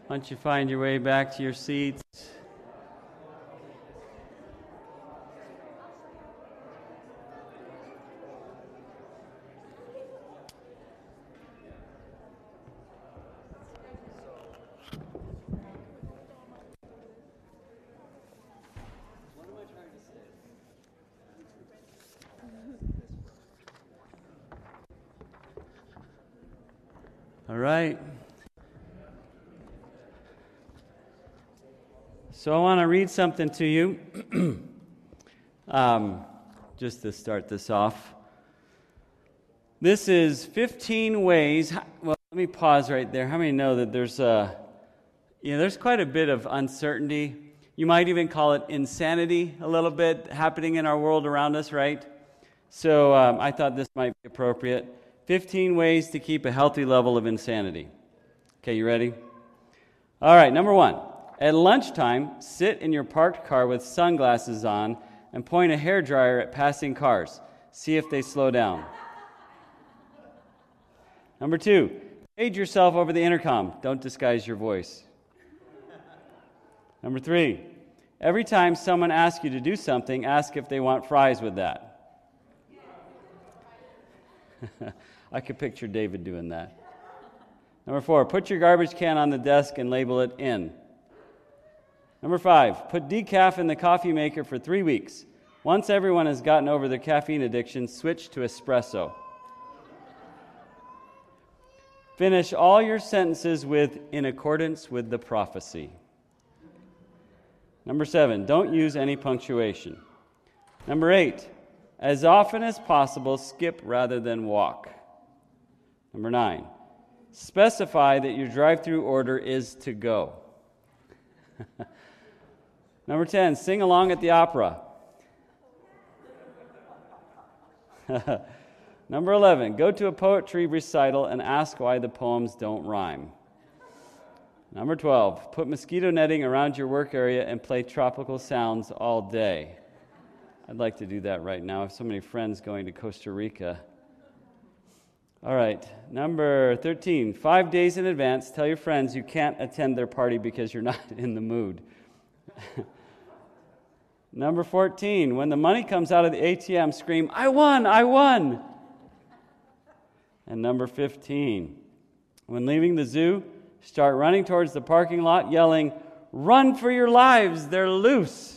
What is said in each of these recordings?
Why don't you find your way back to your seats? All right. So I want to read something to you, just to start this off. This is 15 ways. Well, let me pause right there. How many know that there's quite a bit of uncertainty? You might even call it insanity a little bit happening in our world around us, right? So I thought this might be appropriate. 15 ways to keep a healthy level of insanity. Okay, you ready? All right, number 1. At lunchtime, sit in your parked car with sunglasses on and point a hairdryer at passing cars. See if they slow down. Number 2, page yourself over the intercom. Don't disguise your voice. Number 3, every time someone asks you to do something, ask if they want fries with that. I could picture David doing that. Number 4, put your garbage can on the desk and label it in. Number 5, put decaf in the coffee maker for 3 weeks. Once everyone has gotten over their caffeine addiction, switch to espresso. Finish all your sentences with, in accordance with the prophecy. Number 7, don't use any punctuation. Number 8, as often as possible, skip rather than walk. Number 9, specify that your drive-through order is to go. Number 10, sing along at the opera. Number 11, go to a poetry recital and ask why the poems don't rhyme. Number 12, put mosquito netting around your work area and play tropical sounds all day. I'd like to do that right now. I have so many friends going to Costa Rica. All right, number 13, 5 days in advance, tell your friends you can't attend their party because you're not in the mood. Number 14, when the money comes out of the ATM, scream, I won, I won. And number 15, when leaving the zoo, start running towards the parking lot, yelling, run for your lives, they're loose.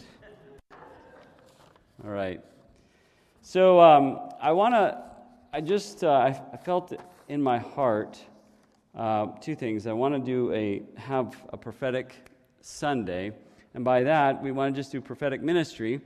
All right. So I felt in my heart two things. I want to have a prophetic Sunday. And by that, we want to just do prophetic ministry.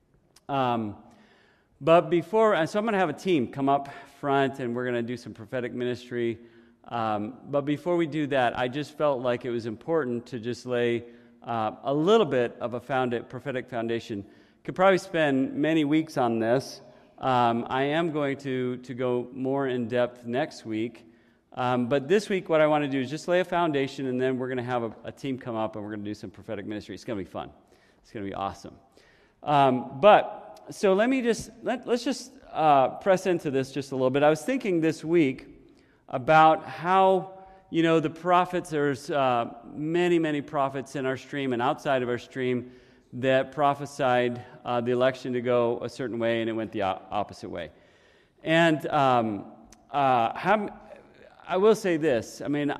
But before, so I'm going to have a team come up front, and we're going to do some prophetic ministry. But before we do that, I just felt like it was important to just lay a little bit of a prophetic foundation. Could probably spend many weeks on this. I am going to go more in depth next week. But this week, what I want to do is just lay a foundation, and then we're going to have a team come up, and we're going to do some prophetic ministry. It's going to be fun. It's going to be awesome. So let's just press into this just a little bit. I was thinking this week about how, the prophets, there's many prophets in our stream and outside of our stream that prophesied the election to go a certain way, and it went the opposite way. And I will say this. I mean,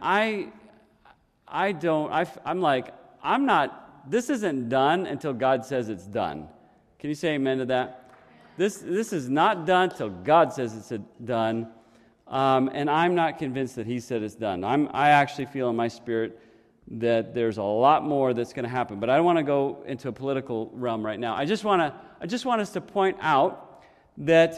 this isn't done until God says it's done. Can you say amen to that? This is not done till God says it's done. And I'm not convinced that He said it's done. I actually feel in my spirit that there's a lot more that's going to happen. But I don't want to go into a political realm right now. I just want us to point out that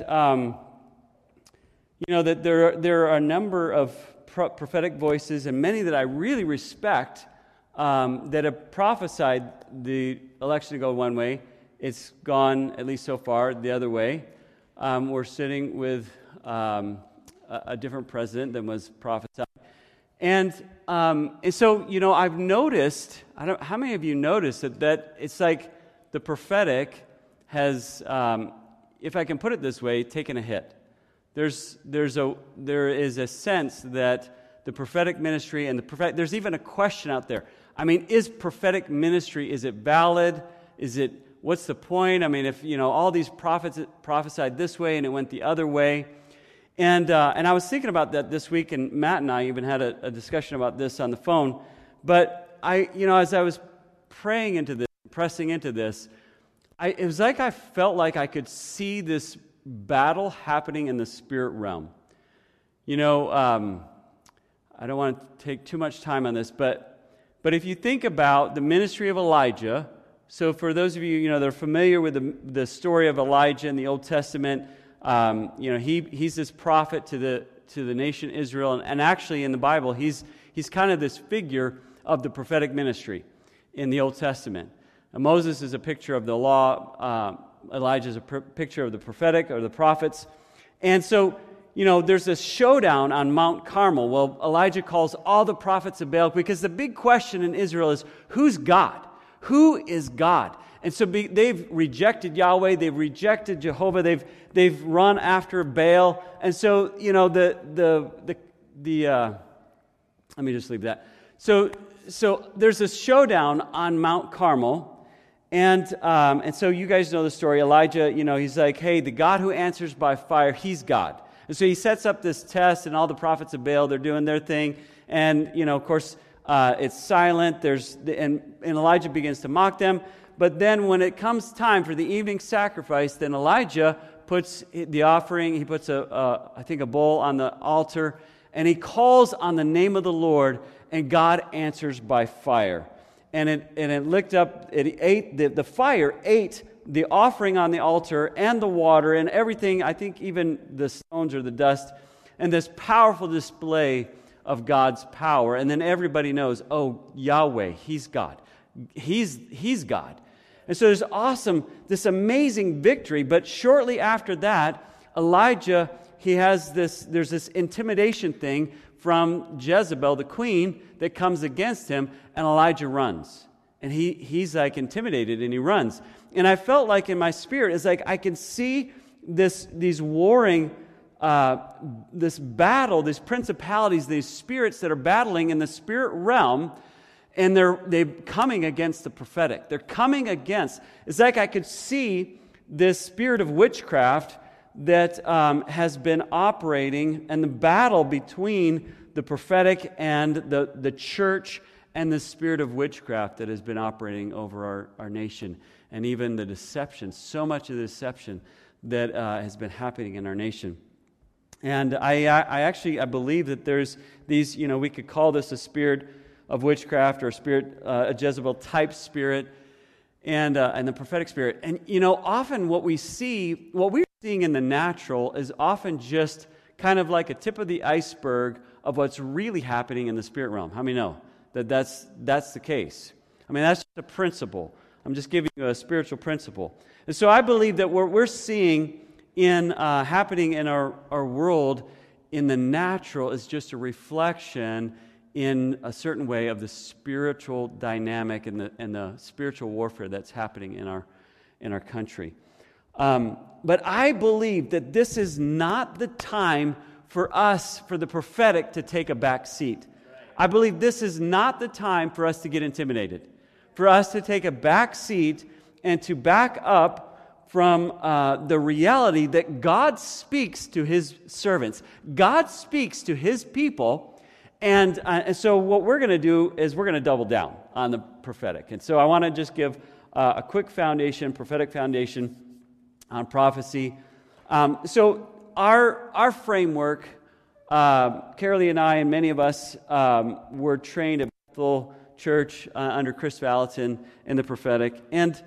that there are a number of prophetic voices, and many that I really respect, that have prophesied the election to go one way. It's gone, at least so far, the other way. We're sitting with a different president than was prophesied. And so, I've noticed, how many of you noticed that it's like the prophetic has, if I can put it this way, taken a hit. There is a sense that the prophetic ministry and the prophetic, there's even a question out there. I mean, is prophetic ministry, is it valid? What's the point? I mean, if, all these prophets prophesied this way and it went the other way. And I was thinking about that this week, and Matt and I even had a discussion about this on the phone. But as I was praying into this, pressing into this, it was like I felt like I could see this battle happening in the spirit realm. I don't want to take too much time on this, but if you think about the ministry of Elijah, so for those of you, that are familiar with the story of Elijah in the Old Testament, he's this prophet to the nation Israel, and actually in the Bible, he's kind of this figure of the prophetic ministry in the Old Testament. Moses is a picture of the law. Elijah is a picture of the prophetic or the prophets. And so, there's this showdown on Mount Carmel. Well, Elijah calls all the prophets of Baal because the big question in Israel is, who's God? Who is God? And so they've rejected Yahweh. They've rejected Jehovah. They've run after Baal. And so, let me just leave that. So there's this showdown on Mount Carmel. And so you guys know the story. Elijah, he's like, hey, the God who answers by fire, he's God. And so he sets up this test, and all the prophets of Baal, they're doing their thing. And, of course, it's silent. And Elijah begins to mock them. But then when it comes time for the evening sacrifice, then Elijah puts the offering, he puts I think a bowl on the altar, and he calls on the name of the Lord, and God answers by fire. And it licked up, it ate, the fire ate the offering on the altar and the water and everything, I think even the stones or the dust, and this powerful display of God's power. And then everybody knows, oh, Yahweh, he's God. He's God. And so there's this amazing victory. But shortly after that, Elijah, there's this intimidation thing from Jezebel, the queen, that comes against him, and Elijah runs. And he's like intimidated, and he runs. And I felt like in my spirit, it's like I can see these warring, this battle, these principalities, these spirits that are battling in the spirit realm, and they're coming against the prophetic. They're coming against. It's like I could see this spirit of witchcraft that has been operating, and the battle between the prophetic and the church and the spirit of witchcraft that has been operating over our nation, and even the deception, so much of the deception that has been happening in our nation. And I believe that there's these, we could call this a spirit of witchcraft or a Jezebel type spirit, and the prophetic spirit. And often what we're seeing in the natural is often just kind of like a tip of the iceberg of what's really happening in the spirit realm. How many know that's the case? I mean, that's just a principle. I'm just giving you a spiritual principle. And so I believe that what we're seeing happening in our world in the natural is just a reflection in a certain way of the spiritual dynamic and the spiritual warfare that's happening in our country. But I believe that this is not the time for the prophetic to take a back seat. I believe this is not the time for us to get intimidated, for us to take a back seat and to back up from the reality that God speaks to His servants. God speaks to His people, and so what we're going to do is we're going to double down on the prophetic. And so I want to just give a quick prophetic foundation on prophecy. So our framework, Carolee and I and many of us were trained at Bethel Church under Chris Valentin in the prophetic, and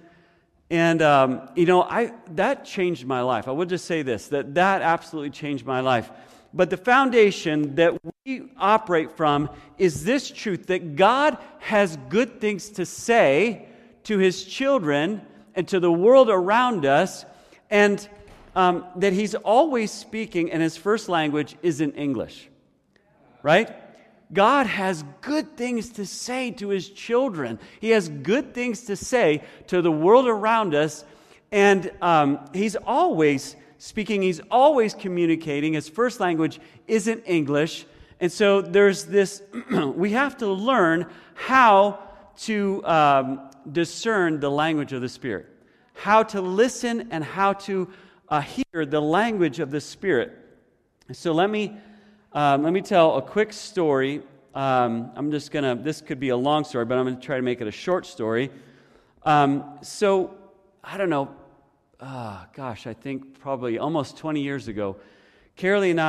that changed my life. I would just say this, that absolutely changed my life. But the foundation that we operate from is this truth, that God has good things to say to His children and to the world around us, and that He's always speaking, and His first language isn't English, right? God has good things to say to His children. He has good things to say to the world around us, and He's always speaking. He's always communicating. His first language isn't English, And so there's this, we have to learn how to discern the language of the Spirit, how to listen and how to hear the language of the Spirit. So let me tell a quick story. This could be a long story, but I'm going to try to make it a short story. So, I don't know, I think probably almost 20 years ago, Carolee and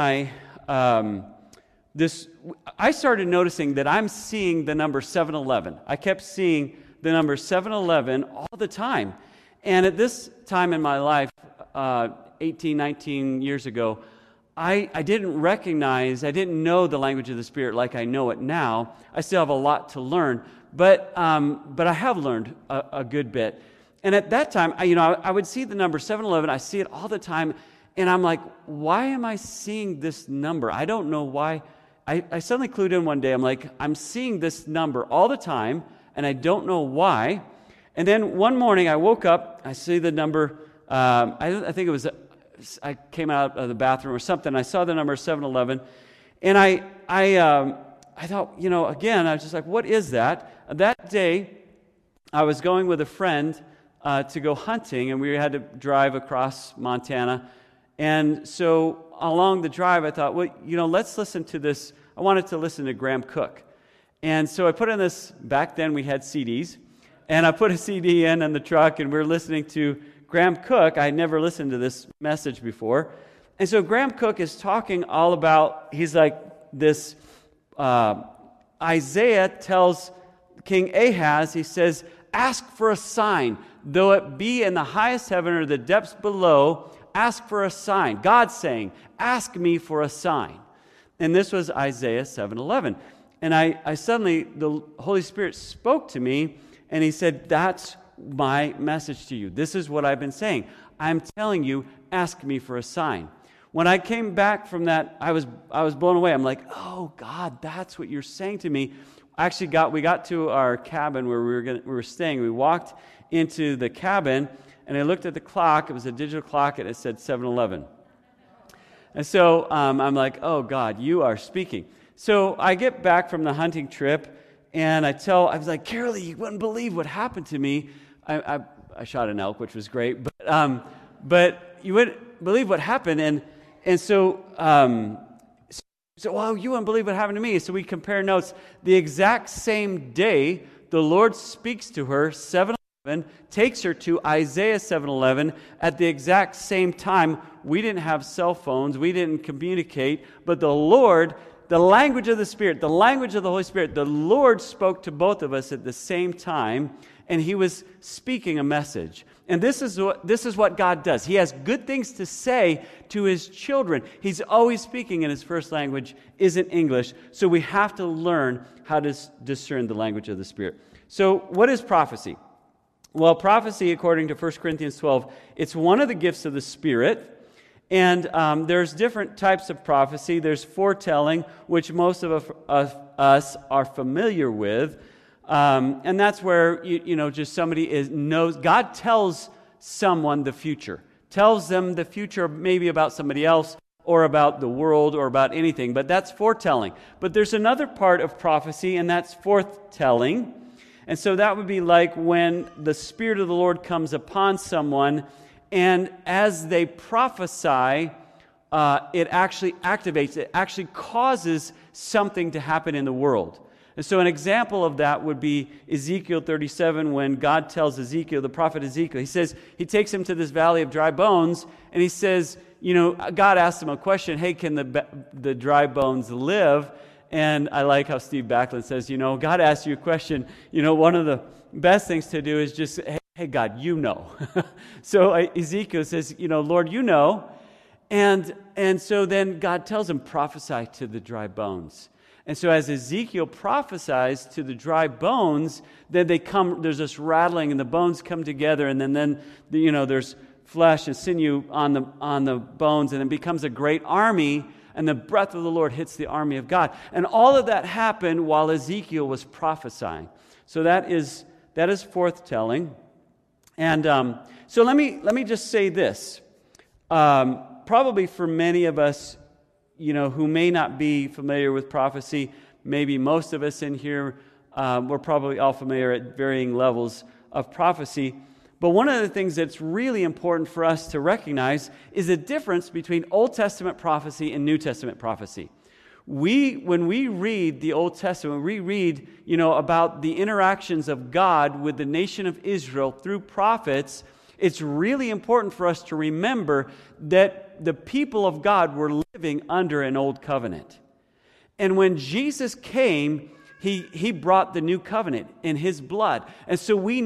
I started noticing that I'm seeing the number 7-Eleven. I kept seeing the number 7-Eleven all the time. And at this time in my life, 18, 19 years ago, I didn't know the language of the Spirit like I know it now. I still have a lot to learn, but I have learned a good bit. And at that time, I would see the number 7-Eleven. I see it all the time, and I'm like, why am I seeing this number? I don't know why. I suddenly clued in one day. I'm like, I'm seeing this number all the time, and I don't know why. And then one morning, I woke up. I see the number. I think it was. I came out of the bathroom or something. I saw the number 7-Eleven, and I thought, again, I was just like, what is that? That day, I was going with a friend to go hunting, and we had to drive across Montana. And so along the drive, I thought, well, let's listen to this. I wanted to listen to Graham Cook. And so I put in this, back then we had CDs, and I put a CD in the truck, and we were listening to Graham Cook. I had never listened to this message before. And so Graham Cook is talking all about, he's like this, Isaiah tells King Ahaz, he says, ask for a sign, though it be in the highest heaven or the depths below, ask for a sign. God's saying, ask me for a sign. And this was Isaiah 7:11. And I suddenly, the Holy Spirit spoke to me, and he said, that's my message to you. This is what I've been saying. I'm telling you, ask me for a sign. When I came back from that, I was blown away. I'm like, oh God, that's what you're saying to me. We got to our cabin where we were staying. We walked into the cabin, and I looked at the clock. It was a digital clock, and it said 7-Eleven. And so I'm like, oh God, you are speaking. So I get back from the hunting trip, and I was like, Carolee, you wouldn't believe what happened to me. I shot an elk, which was great, but you wouldn't believe what happened. And so, well, you wouldn't believe what happened to me. So we compare notes. The exact same day, the Lord speaks to her, 7-Eleven, takes her to Isaiah 7:11. At the exact same time, we didn't have cell phones, we didn't communicate, but the Lord, the language of the Spirit, the language of the Holy Spirit, the Lord spoke to both of us at the same time, and He was speaking a message. And this is what God does. He has good things to say to His children. He's always speaking, and His first language isn't English, so we have to learn how to discern the language of the Spirit. So what is prophecy? Well, prophecy, according to 1 Corinthians 12, it's one of the gifts of the Spirit, and there's different types of prophecy. There's foretelling, which most of us are familiar with, and that's where just somebody knows. God tells someone the future, tells them the future, maybe about somebody else or about the world or about anything. But that's foretelling. But there's another part of prophecy, and that's forthtelling. And so that would be like when the Spirit of the Lord comes upon someone, and as they prophesy, it actually activates, it actually causes something to happen in the world. And so an example of that would be Ezekiel 37, when God tells Ezekiel, the prophet Ezekiel, he takes him to this valley of dry bones, and he says, God asked him a question, hey, can the dry bones live? And I like how Steve Backlund says, God asked you a question. One of the best things to do is just, hey God, So Ezekiel says, Lord, And so then God tells him, prophesy to the dry bones. And so as Ezekiel prophesies to the dry bones, then there's this rattling, and the bones come together, and then there's flesh and sinew on the bones, and it becomes a great army. And the breath of the Lord hits the army of God. And all of that happened while Ezekiel was prophesying. So that is forthtelling. And so let me just say this. Probably for many of us, who may not be familiar with prophecy, maybe most of us in here, we're probably all familiar at varying levels of prophecy. But one of the things that's really important for us to recognize is the difference between Old Testament prophecy and New Testament prophecy. When we read the Old Testament, we read, about the interactions of God with the nation of Israel through prophets. It's really important for us to remember that the people of God were living under an old covenant. And when Jesus came, He brought the new covenant in His blood. And so we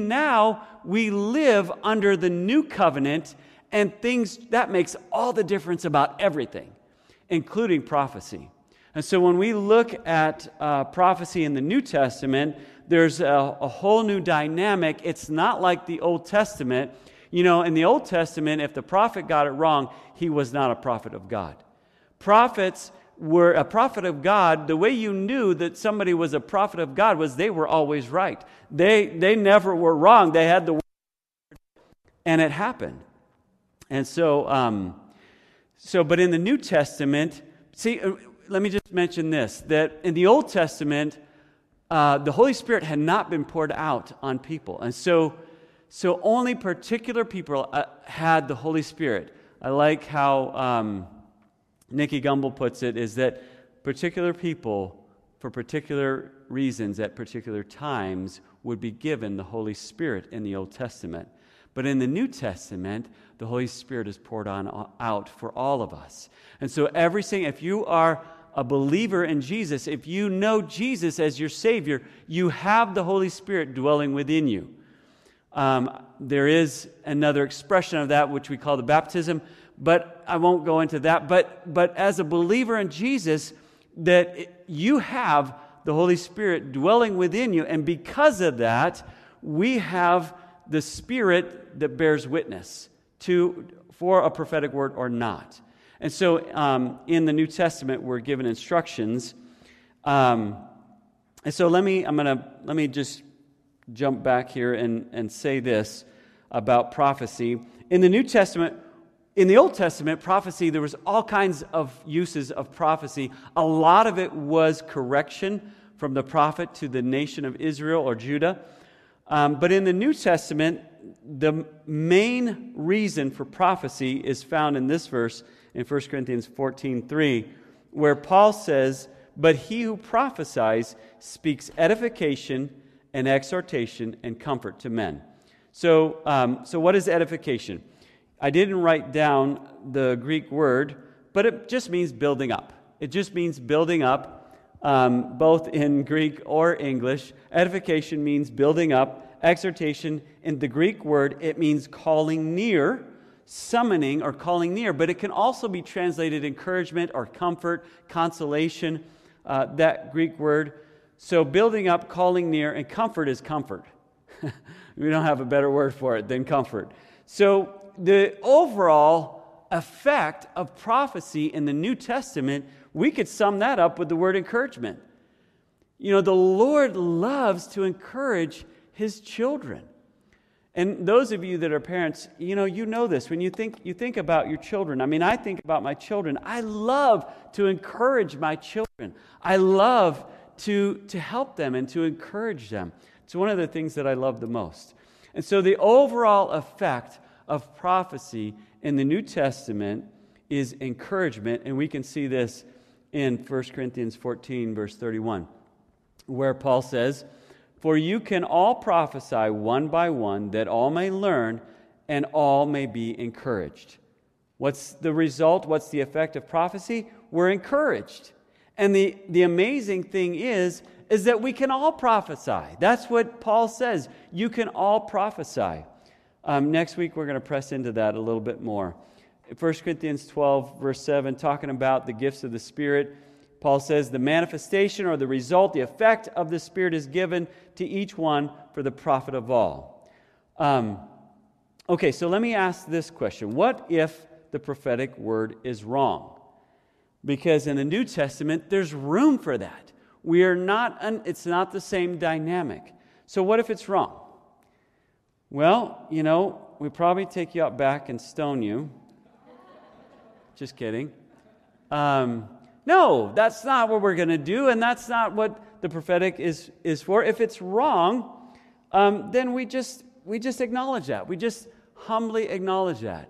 live under the new covenant, and that makes all the difference about everything, including prophecy. And so when we look at prophecy in the New Testament, there's a whole new dynamic. It's not like the Old Testament. In the Old Testament, if the prophet got it wrong, he was not a prophet of God. Prophets were a prophet of God. The way you knew that somebody was a prophet of God was they were always right. They never were wrong. They had the word, and it happened. And so, but in the New Testament, let me just mention this, that in the Old Testament, the Holy Spirit had not been poured out on people. And so only particular people had the Holy Spirit. I like how Nicky Gumbel puts it, is that particular people, for particular reasons at particular times, would be given the Holy Spirit in the Old Testament. But in the New Testament, the Holy Spirit is poured out for all of us. And so if you are a believer in Jesus, if you know Jesus as your Savior, you have the Holy Spirit dwelling within you. There is another expression of that, which we call the baptism, but I won't go into that. But as a believer in Jesus, that you have the Holy Spirit dwelling within you, and because of that, we have the Spirit that bears witness for a prophetic word or not. And so in the New Testament, we're given instructions. And so let me just jump back here and say this about prophecy. In the Old Testament, prophecy, there was all kinds of uses of prophecy. A lot of it was correction from the prophet to the nation of Israel or Judah. But in the New Testament, the main reason for prophecy is found in this verse in 1 Corinthians 14:3, where Paul says, "But he who prophesies speaks edification and exhortation and comfort to men." So what is edification? I didn't write down the Greek word, but it just means building up. It just means building up, both in Greek or English. Edification means building up. Exhortation, in the Greek word, it means calling near, summoning or calling near, but it can also be translated encouragement or comfort, consolation, that Greek word. So building up, calling near, and comfort is comfort. We don't have a better word for it than comfort. So the overall effect of prophecy in the New Testament, we could sum that up with the word encouragement. The Lord loves to encourage His children. And those of you that are parents, you know this. When you think about your children, I think about my children. I love to encourage my children. I love to help them and to encourage them. It's one of the things that I love the most. And so the overall effect of prophecy in the New Testament is encouragement, and we can see this in 1 Corinthians 14, verse 31, where Paul says, "For you can all prophesy one by one, that all may learn and all may be encouraged." What's the result? What's the effect of prophecy? We're encouraged. And the amazing thing is that we can all prophesy. That's what Paul says. You can all prophesy. Next week, we're going to press into that a little bit more. 1 Corinthians 12, verse 7, talking about the gifts of the Spirit, Paul says, "The manifestation or the result, the effect of the Spirit is given to each one for the profit of all." Okay, so let me ask this question. What if the prophetic word is wrong? Because in the New Testament, there's room for that. It's not the same dynamic. So what if it's wrong? Well, we'd probably take you out back and stone you. Just kidding. No, that's not what we're going to do, and that's not what the prophetic is for. If it's wrong, then we just acknowledge that. We just humbly acknowledge that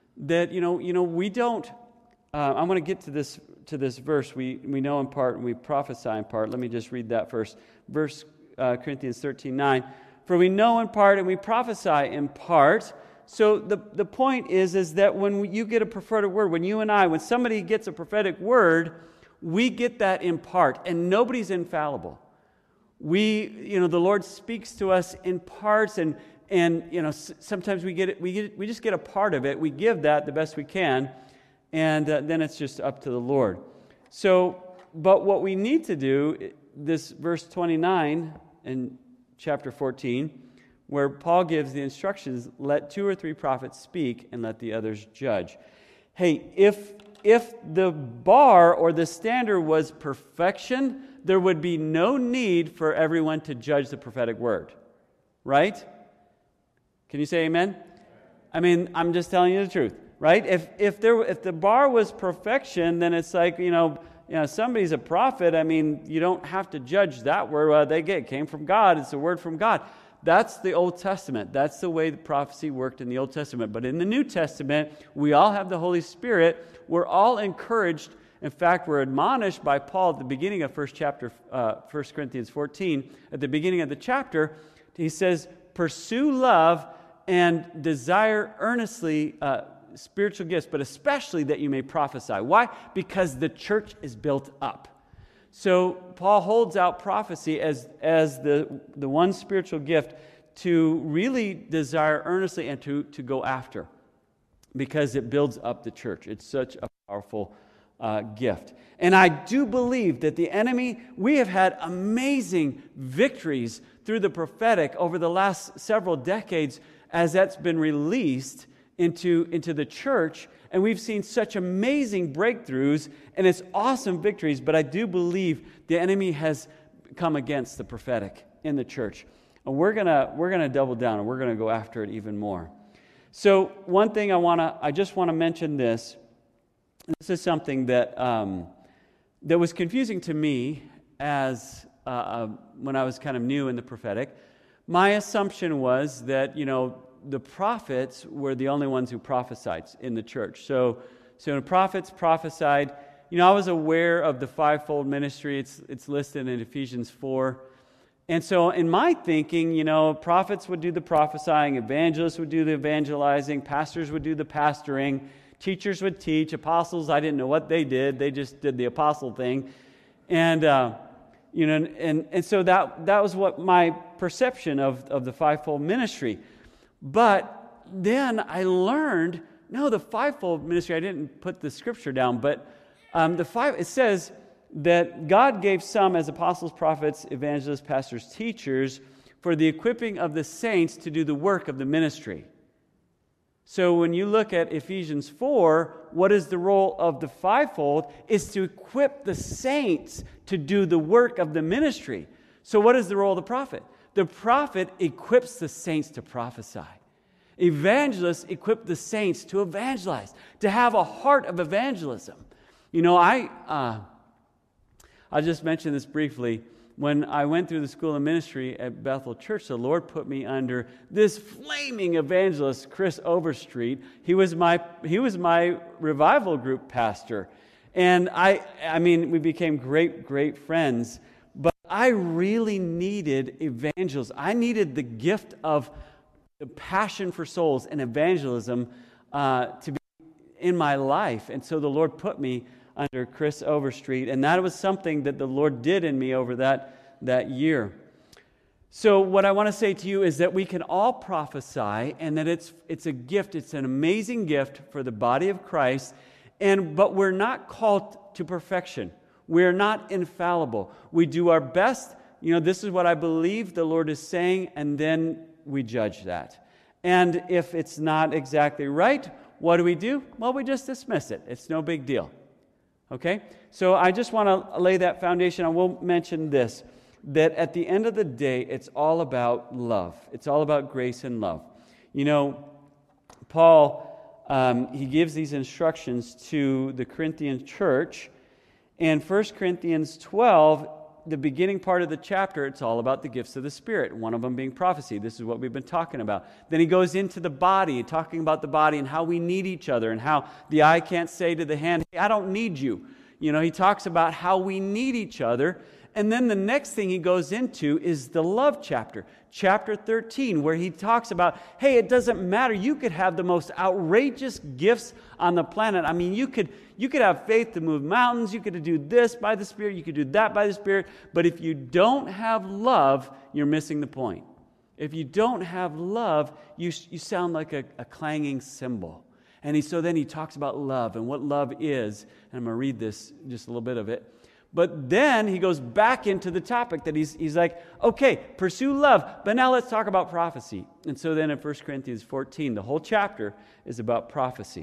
we don't. I'm going to get to this verse. We know in part and we prophesy in part. Let me just read that first. Verse Corinthians 13:9. For we know in part and we prophesy in part. So the point is that when you get a prophetic word, when somebody gets a prophetic word, we get that in part, and nobody's infallible. The Lord speaks to us in parts, and sometimes we just get a part of it. We give that the best we can, and then it's just up to the Lord. So, but what we need to do, this verse 29 in chapter 14, where Paul gives the instructions, let 2 or 3 prophets speak and let the others judge. Hey, if the bar or the standard was perfection, there would be no need for everyone to judge the prophetic word. Right? Can you say amen? I mean, I'm just telling you the truth, right? If the bar was perfection, then it's like, somebody's a prophet. I mean, you don't have to judge that word it came from God. It's a word from God. That's the Old Testament. That's the way the prophecy worked in the Old Testament. But in the New Testament, we all have the Holy Spirit. We're all encouraged. In fact, we're admonished by Paul at the beginning of 1 Corinthians 14. At the beginning of the chapter, he says, pursue love and desire earnestly spiritual gifts, but especially that you may prophesy. Why? Because the church is built up. So Paul holds out prophecy as the one spiritual gift to really desire earnestly and to go after, because it builds up the church. It's such a powerful gift. And I do believe that the enemy, we have had amazing victories through the prophetic over the last several decades as that's been released into the church. And we've seen such amazing breakthroughs, and it's awesome victories, but I do believe the enemy has come against the prophetic in the church. And we're gonna double down, and we're gonna go after it even more. So one thing I just want to mention this. This is something that was confusing to me as when I was kind of new in the prophetic. My assumption was that, the prophets were the only ones who prophesied in the church. So the prophets prophesied. I was aware of the fivefold ministry. It's listed in Ephesians 4. And so in my thinking, prophets would do the prophesying, evangelists would do the evangelizing, pastors would do the pastoring, teachers would teach, apostles, I didn't know what they did. They just did the apostle thing. And and so that was what my perception of the fivefold ministry. But then I learned, no, the fivefold ministry, I didn't put the scripture down, but it says that God gave some as apostles, prophets, evangelists, pastors, teachers, for the equipping of the saints to do the work of the ministry. So when you look at Ephesians 4, what is the role of the fivefold? Is to equip the saints to do the work of the ministry. So what is the role of the prophet? The prophet equips the saints to prophesy. Evangelists equip the saints to evangelize, to have a heart of evangelism. I'll just mention this briefly. When I went through the school of ministry at Bethel Church, the Lord put me under this flaming evangelist, Chris Overstreet. He was my revival group pastor. And I mean, we became great friends. But I really needed evangelists. I needed the gift of the passion for souls and evangelism to be in my life. And so the Lord put me under Chris Overstreet, and that was something that the Lord did in me over that year. So what I want to say to you is that we can all prophesy, and that it's a gift. It's an amazing gift for the body of Christ, but we're not called to perfection. We're not infallible. We do our best. This is what I believe the Lord is saying, and then we judge that. And if it's not exactly right, what do? Well, we just dismiss it. It's no big deal. Okay? So I just want to lay that foundation. I will mention this, that at the end of the day, it's all about love. It's all about grace and love. Paul, he gives these instructions to the Corinthian church, And 1 Corinthians 12, the beginning part of the chapter, it's all about the gifts of the Spirit, one of them being prophecy. This is what we've been talking about. Then he goes into the body, talking about the body and how we need each other and how the eye can't say to the hand, hey, I don't need you. You know, he talks about how we need each other. And then the next thing he goes into is the love chapter, chapter 13, where he talks about, hey, it doesn't matter. You could have the most outrageous gifts on the planet. I mean, you could have faith to move mountains. You could do this by the Spirit. You could do that by the Spirit. But if you don't have love, you're missing the point. If you don't have love, you sound like a clanging cymbal. And so then he talks about love and what love is. And I'm going to read this, just a little bit of it. But then he goes back into the topic that he's like, okay, pursue love, but now let's talk about prophecy. And so then in 1 Corinthians 14, the whole chapter is about prophecy.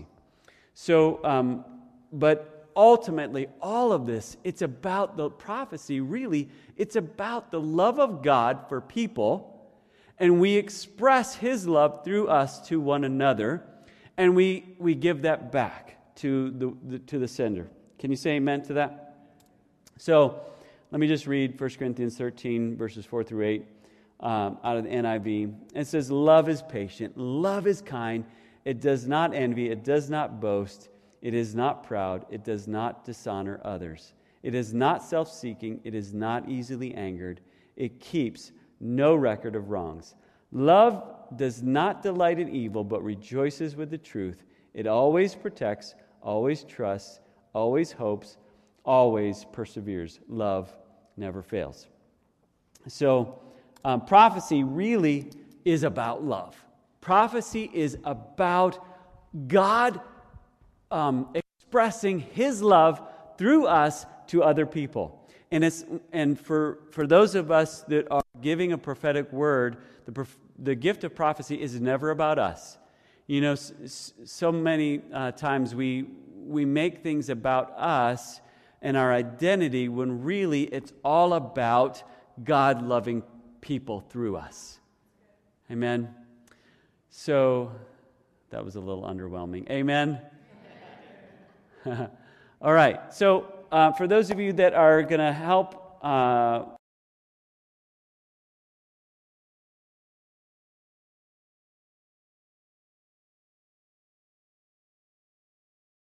So, but ultimately, all of this, it's about the prophecy, really, it's about the love of God for people, and we express His love through us to one another, and we give that back to the sender. Can you say amen to that? So let me just read 1 Corinthians 13, verses 4 through 8 out of the NIV. It says, love is patient, love is kind, it does not envy, it does not boast, it is not proud, it does not dishonor others. It is not self-seeking, it is not easily angered, it keeps no record of wrongs. Love does not delight in evil, but rejoices with the truth. It always protects, always trusts, always hopes, always perseveres. Love never fails. So, prophecy really is about love. Prophecy is about God expressing His love through us to other people. And for those of us that are giving a prophetic word, the gift of prophecy is never about us. You know, so many times we make things about us and our identity when really it's all about God loving people through us. Amen? So, that was a little underwhelming. Amen? All right. So, for those of you that are going to help